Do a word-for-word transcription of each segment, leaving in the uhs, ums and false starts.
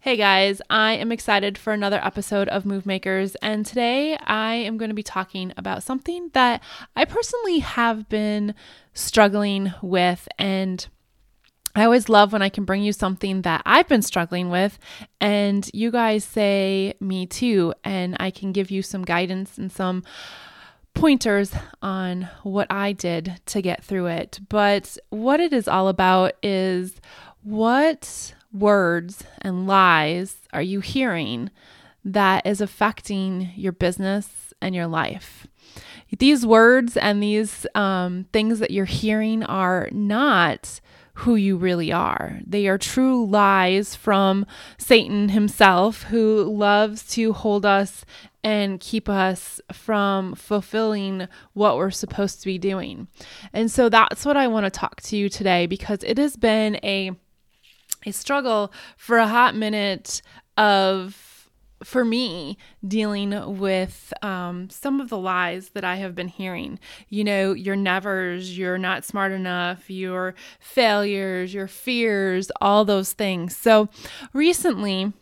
Hey guys, I am excited for another episode of Move Makers, and today I am going to be talking about something that I personally have been struggling with, and I always love when I can bring you something that I've been struggling with, and you guys say me too, and I can give you some guidance and some pointers on what I did to get through it. But what it is all about is what words and lies are you hearing that is affecting your business and your life? These words and these um, things that you're hearing are not who you really are. They are true lies from Satan himself, who loves to hold us and keep us from fulfilling what we're supposed to be doing. And so that's what I want to talk to you today, because it has been a a struggle for a hot minute of, for me, dealing with um, some of the lies that I have been hearing. You know, your nevers, you're not smart enough, your failures, your fears, all those things. So recently,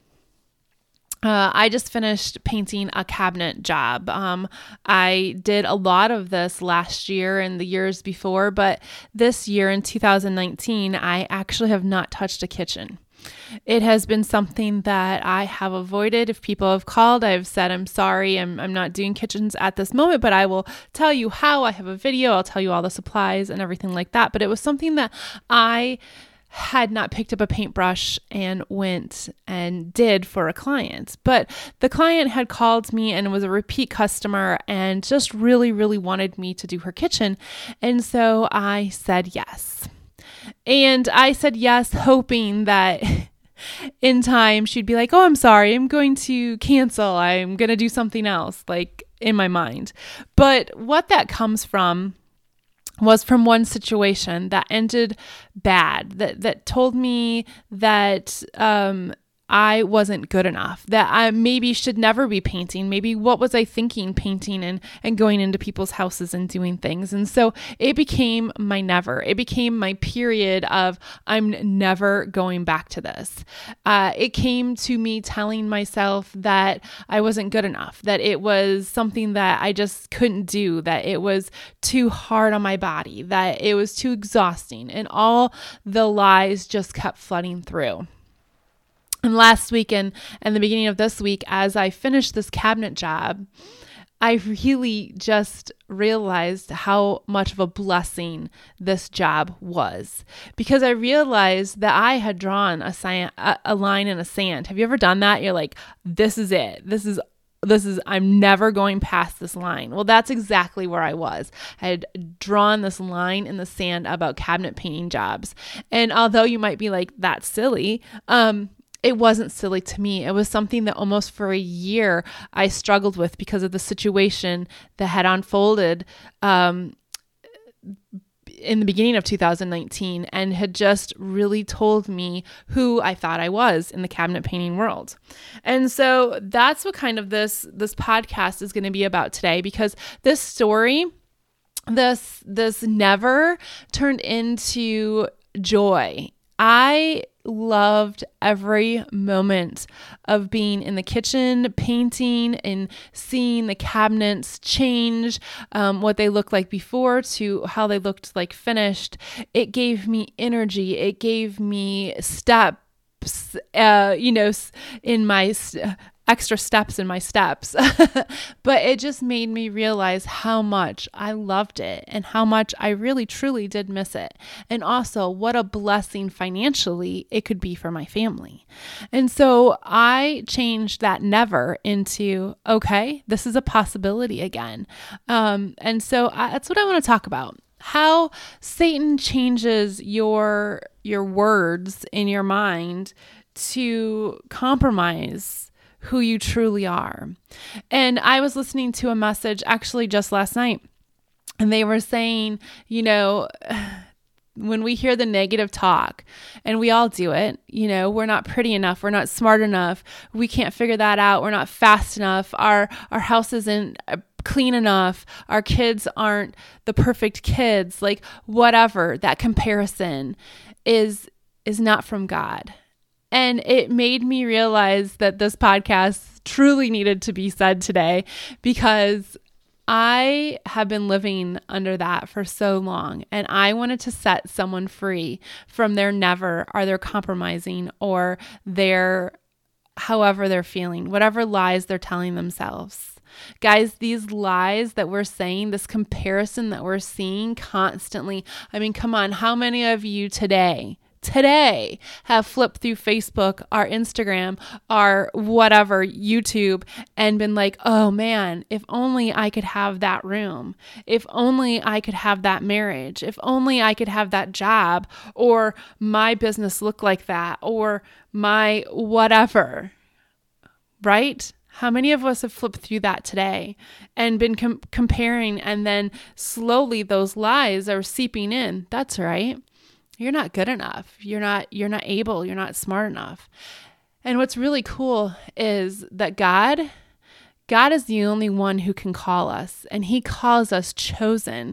Uh, I just finished painting a cabinet job. Um, I did a lot of this last year and the years before, but this year in two thousand nineteen, I actually have not touched a kitchen. It has been something that I have avoided. If people have called, I've said, I'm sorry, I'm, I'm not doing kitchens at this moment, but I will tell you how. I have a video, I'll tell you all the supplies and everything like that. But it was something that I had not picked up a paintbrush and went and did for a client. But the client had called me and was a repeat customer and just really, really wanted me to do her kitchen. And so I said yes. And I said yes, hoping that in time she'd be like, oh, I'm sorry, I'm going to cancel. I'm going to do something else, like in my mind. But what that comes from was from one situation that ended bad, that that told me that um, I wasn't good enough, that I maybe should never be painting. Maybe what was I thinking painting and, and going into people's houses and doing things? And so it became my never. It became my period of I'm never going back to this. Uh, it came to me telling myself that I wasn't good enough, that it was something that I just couldn't do, that it was too hard on my body, that it was too exhausting, and all the lies just kept flooding through. And last week and, and the beginning of this week, as I finished this cabinet job, I really just realized how much of a blessing this job was, because I realized that I had drawn a, sand, a, a line in a sand. Have you ever done that? You're like, this is it. This is This is, I'm never going past this line. Well, that's exactly where I was. I had drawn this line in the sand about cabinet painting jobs. And although you might be like, that's silly, um, it wasn't silly to me. It was something that almost for a year I struggled with because of the situation that had unfolded um, in the beginning of two thousand nineteen and had just really told me who I thought I was in the cabinet painting world. And so that's what kind of this, this podcast is going to be about today, because this story, this, this never turned into joy. I loved every moment of being in the kitchen, painting and seeing the cabinets change, um, what they looked like before to how they looked like finished. It gave me energy. It gave me steps, uh, you know, in my st- extra steps in my steps. But it just made me realize how much I loved it and how much I really truly did miss it. And also what a blessing financially it could be for my family. And so I changed that never into, okay, this is a possibility again. Um, and so I, that's what I want to talk about. How Satan changes your, your words in your mind to compromise who you truly are. And I was listening to a message actually just last night, and they were saying, you know, when we hear the negative talk, and we all do it, you know, we're not pretty enough, we're not smart enough, we can't figure that out, we're not fast enough, our our house isn't clean enough, our kids aren't the perfect kids, like whatever, that comparison is is not from God. And it made me realize that this podcast truly needed to be said today, because I have been living under that for so long, and I wanted to set someone free from their never or their compromising or their however they're feeling, whatever lies they're telling themselves. Guys, these lies that we're saying, this comparison that we're seeing constantly. I mean, come on, how many of you today today have flipped through Facebook or Instagram or whatever, YouTube, and been like, oh man, if only I could have that room. If only I could have that marriage. If only I could have that job, or my business look like that, or my whatever, right? How many of us have flipped through that today and been com- comparing, and then slowly those lies are seeping in? That's right. You're not good enough. You're not, you're not able. You're not smart enough. And what's really cool is that God, God is the only one who can call us, and he calls us chosen.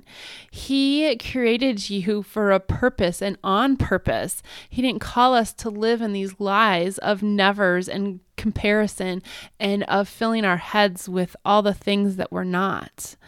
He created you for a purpose and on purpose. He didn't call us to live in these lies of nevers and comparison and of filling our heads with all the things that we're not.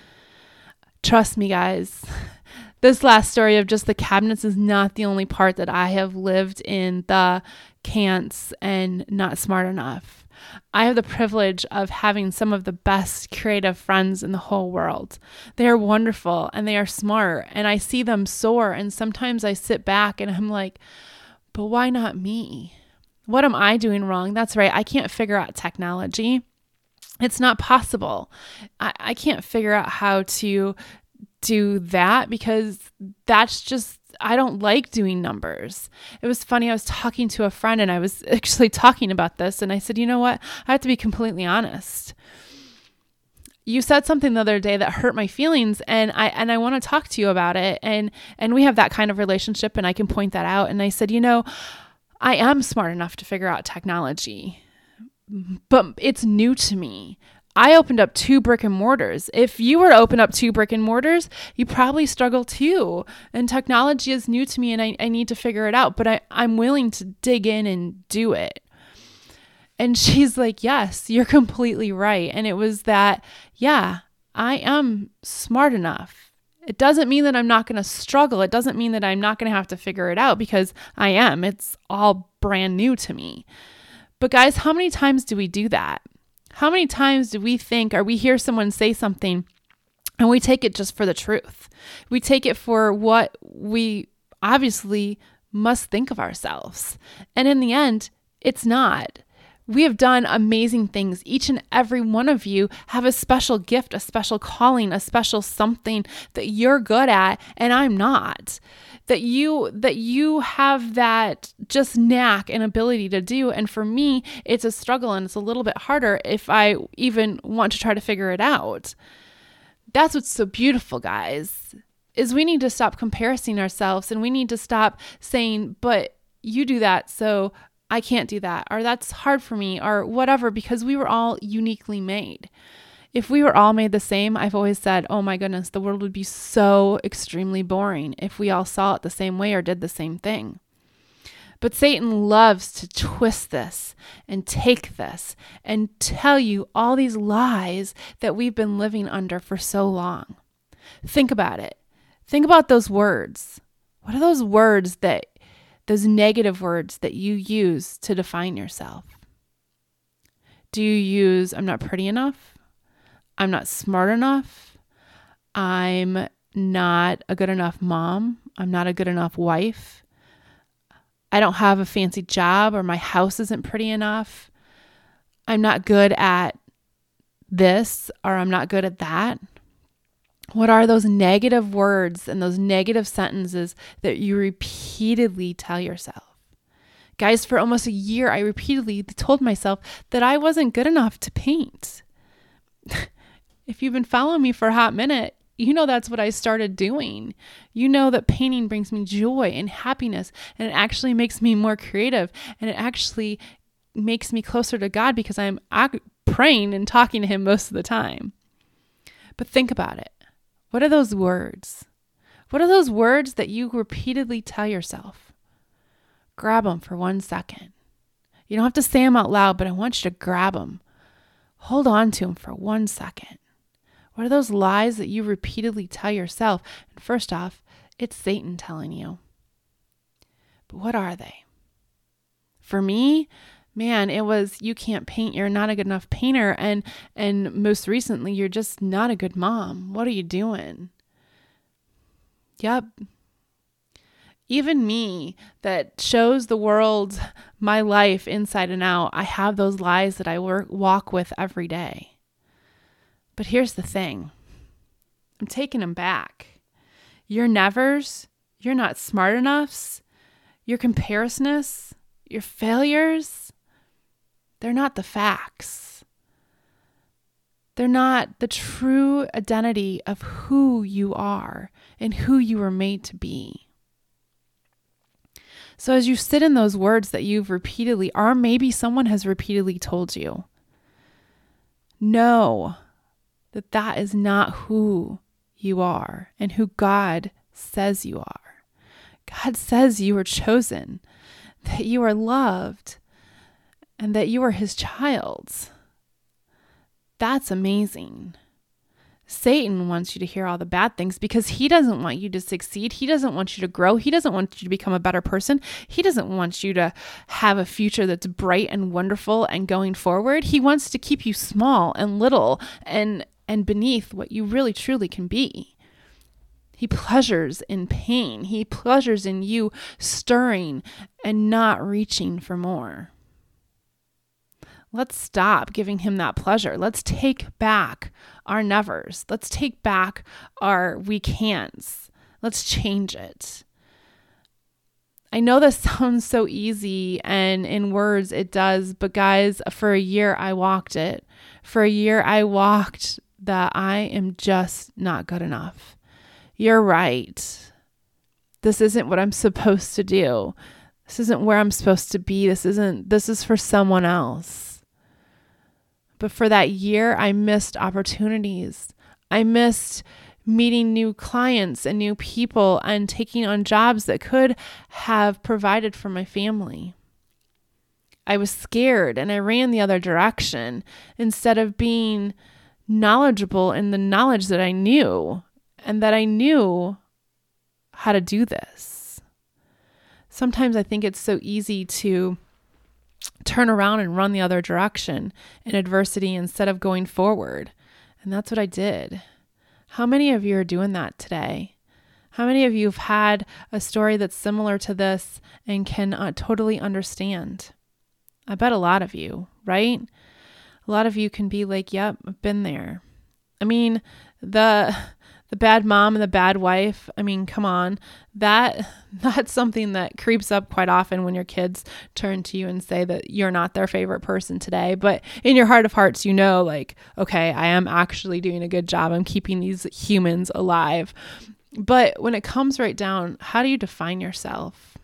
Trust me, guys. This last story of just the cabinets is not the only part that I have lived in the can'ts and not smart enough. I have the privilege of having some of the best creative friends in the whole world. They are wonderful and they are smart, and I see them soar, and sometimes I sit back and I'm like, but why not me? What am I doing wrong? That's right. I can't figure out technology. It's not possible. I, I can't figure out how to do that, because that's just, I don't like doing numbers. It was funny. I was talking to a friend and I was actually talking about this, and I said, you know what? I have to be completely honest. You said something the other day that hurt my feelings, and I and I want to talk to you about it. And and we have that kind of relationship, and I can point that out. And I said, you know, I am smart enough to figure out technology, but it's new to me. I opened up two brick and mortars. If you were to open up two brick and mortars, you probably struggle too. And technology is new to me, and I, I need to figure it out, but I, I'm willing to dig in and do it. And she's like, yes, you're completely right. And it was that, yeah, I am smart enough. It doesn't mean that I'm not going to struggle. It doesn't mean that I'm not going to have to figure it out, because I am. It's all brand new to me. But guys, how many times do we do that? How many times do we think, or we hear someone say something and we take it just for the truth? We take it for what we obviously must think of ourselves. And in the end, it's not. We have done amazing things. Each and every one of you have a special gift, a special calling, a special something that you're good at, and I'm not. That you that you have that just knack and ability to do. And for me, it's a struggle, and it's a little bit harder if I even want to try to figure it out. That's what's so beautiful, guys, is we need to stop comparing ourselves, and we need to stop saying, but you do that, so I can't do that, or that's hard for me, or whatever, because we were all uniquely made. If we were all made the same, I've always said, oh my goodness, the world would be so extremely boring if we all saw it the same way or did the same thing. But Satan loves to twist this and take this and tell you all these lies that we've been living under for so long. Think about it. Think about those words. What are those words that Those negative words that you use to define yourself? Do you use, I'm not pretty enough? I'm not smart enough? I'm not a good enough mom? I'm not a good enough wife? I don't have a fancy job, or my house isn't pretty enough? I'm not good at this, or I'm not good at that? What are those negative words and those negative sentences that you repeatedly tell yourself? Guys, for almost a year, I repeatedly told myself that I wasn't good enough to paint. If you've been following me for a hot minute, you know that's what I started doing. You know that painting brings me joy and happiness, and it actually makes me more creative, and it actually makes me closer to God, because I'm praying and talking to him most of the time. But think about it. What are those words? What are those words that you repeatedly tell yourself? Grab them for one second. You don't have to say them out loud, but I want you to grab them. Hold on to them for one second. What are those lies that you repeatedly tell yourself? And first off, it's Satan telling you. But what are they? For me, man, it was, you can't paint, you're not a good enough painter. And, and most recently, you're just not a good mom. What are you doing? Yep. Even me that shows the world my life inside and out, I have those lies that I work, walk with every day. But here's the thing. I'm taking them back. Your nevers, you're not smart enoughs, your comparisonists, your failures, they're not the facts. They're not the true identity of who you are and who you were made to be. So as you sit in those words that you've repeatedly, or maybe someone has repeatedly told you, know that that is not who you are and who God says you are. God says you are chosen, that you are loved, and that you are his child. That's amazing. Satan wants you to hear all the bad things because he doesn't want you to succeed. He doesn't want you to grow. He doesn't want you to become a better person. He doesn't want you to have a future that's bright and wonderful and going forward. He wants to keep you small and little and, and beneath what you really truly can be. He pleasures in pain. He pleasures in you stirring and not reaching for more. Let's stop giving him that pleasure. Let's take back our nevers. Let's take back our we can'ts. Let's change it. I know this sounds so easy, and in words it does, but guys, for a year I walked it. For a year I walked that I am just not good enough. You're right. This isn't what I'm supposed to do. This isn't where I'm supposed to be. This isn't, this is for someone else. But for that year, I missed opportunities. I missed meeting new clients and new people and taking on jobs that could have provided for my family. I was scared and I ran the other direction instead of being knowledgeable in the knowledge that I knew and that I knew how to do this. Sometimes I think it's so easy to turn around and run the other direction in adversity instead of going forward. And that's what I did. How many of you are doing that today? How many of you have had a story that's similar to this and can uh, totally understand? I bet a lot of you, right? A lot of you can be like, yep, I've been there. I mean, the the bad mom and the bad wife, I mean, come on. That that's something that creeps up quite often when your kids turn to you and say that you're not their favorite person today. But in your heart of hearts, you know, like, okay, I am actually doing a good job. I'm keeping these humans alive. But when it comes right down, how do you define yourself?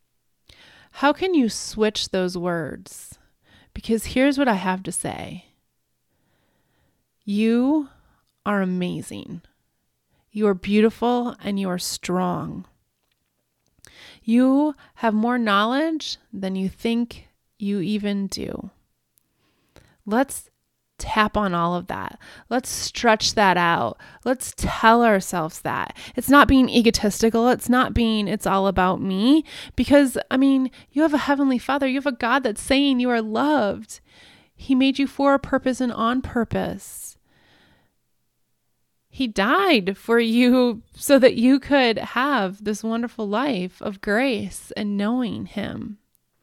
How can you switch those words? Because here's what I have to say. You are amazing. You are beautiful and you are strong. You have more knowledge than you think you even do. Let's tap on all of that. Let's stretch that out. Let's tell ourselves that. It's not being egotistical. It's not being, it's all about me. Because, I mean, you have a heavenly Father. You have a God that's saying you are loved. He made you for a purpose and on purpose. He died for you so that you could have this wonderful life of grace and knowing him.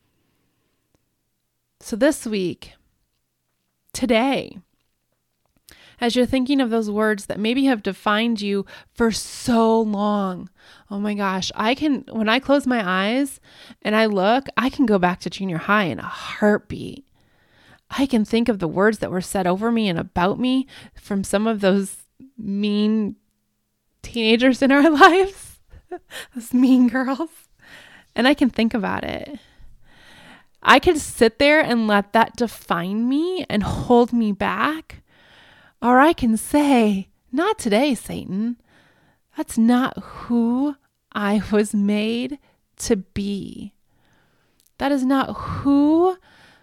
So this week, today, as you're thinking of those words that maybe have defined you for so long, oh my gosh, I can, when I close my eyes and I look, I can go back to junior high in a heartbeat. I can think of the words that were said over me and about me from some of those mean teenagers in our lives, those mean girls, and I can think about it. I could sit there and let that define me and hold me back, or I can say, not today, Satan. That's not who I was made to be. That is not who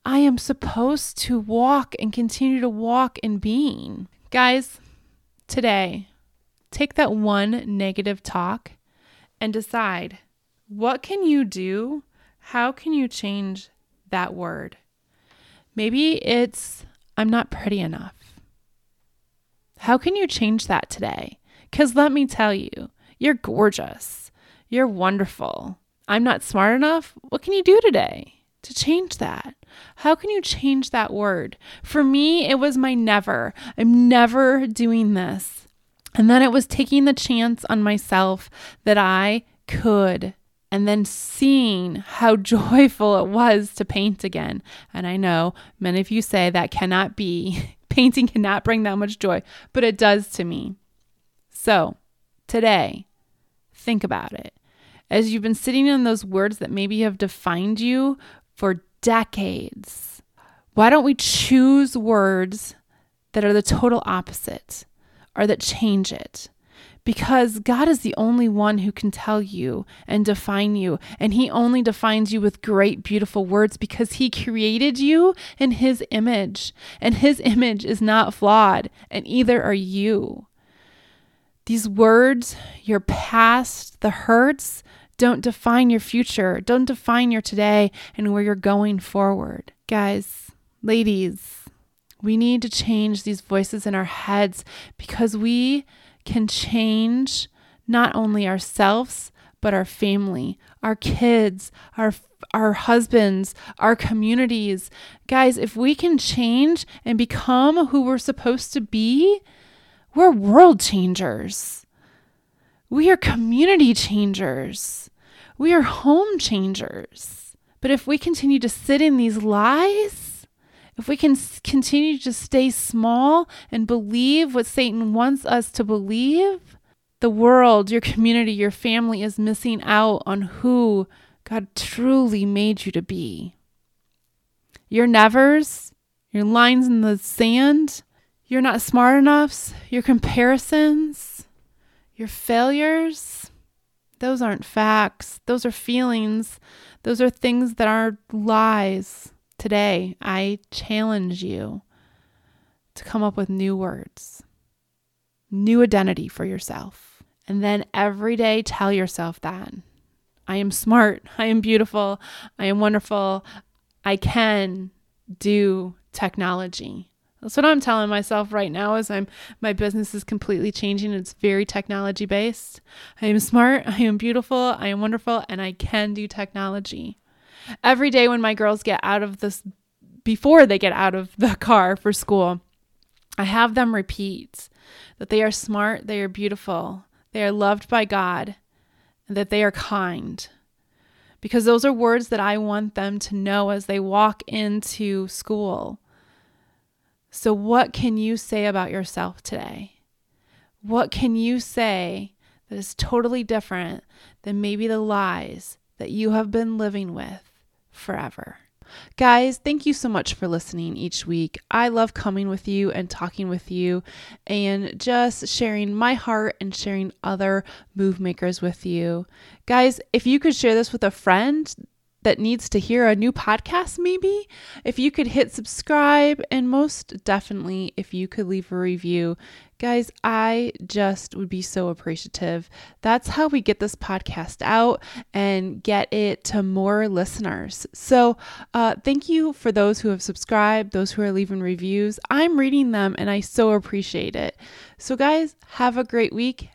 I am supposed to walk and continue to walk in being. Guys, today, take that one negative talk and decide, what can you do? How can you change that word? Maybe it's, I'm not pretty enough. How can you change that today? Because let me tell you, you're gorgeous. You're wonderful. I'm not smart enough. What can you do today to change that? How can you change that word? For me, it was my never. I'm never doing this. And then it was taking the chance on myself that I could, and then seeing how joyful it was to paint again. And I know many of you say that cannot be, painting cannot bring that much joy, but it does to me. So today, think about it. As you've been sitting in those words that maybe have defined you for decades, why don't we choose words that are the total opposite or that change it? Because God is the only one who can tell you and define you. And he only defines you with great, beautiful words because he created you in his image. And his image is not flawed, and either are you. These words, your past, the hurts, don't define your future. Don't define your today and where you're going forward. Guys, ladies, we need to change these voices in our heads because we can change not only ourselves, but our family, our kids, our our husbands, our communities. Guys, if we can change and become who we're supposed to be, we're world changers. We are community changers. We are home changers. But if we continue to sit in these lies, if we can continue to stay small and believe what Satan wants us to believe, the world, your community, your family is missing out on who God truly made you to be. Your nevers, your lines in the sand, you're not smart enough, your comparisons, your failures, those aren't facts. Those are feelings. Those are things that are lies. Today, I challenge you to come up with new words, new identity for yourself. And then every day tell yourself that I am smart, I am beautiful, I am wonderful, I can do technology. That's what I'm telling myself right now as I'm my business is completely changing. It's very technology based. I am smart, I am beautiful, I am wonderful, and I can do technology. Every day when my girls get out of this, before they get out of the car for school, I have them repeat that they are smart, they are beautiful, they are loved by God, and that they are kind. Because those are words that I want them to know as they walk into school. So what can you say about yourself today? What can you say that is totally different than maybe the lies that you have been living with forever? Guys, thank you so much for listening each week. I love coming with you and talking with you and just sharing my heart and sharing other move makers with you. Guys, if you could share this with a friend that needs to hear a new podcast, maybe if you could hit subscribe, and most definitely if you could leave a review. Guys, I just would be so appreciative. That's how we get this podcast out and get it to more listeners. So uh, thank you for those who have subscribed, those who are leaving reviews. I'm reading them and I so appreciate it. So guys, have a great week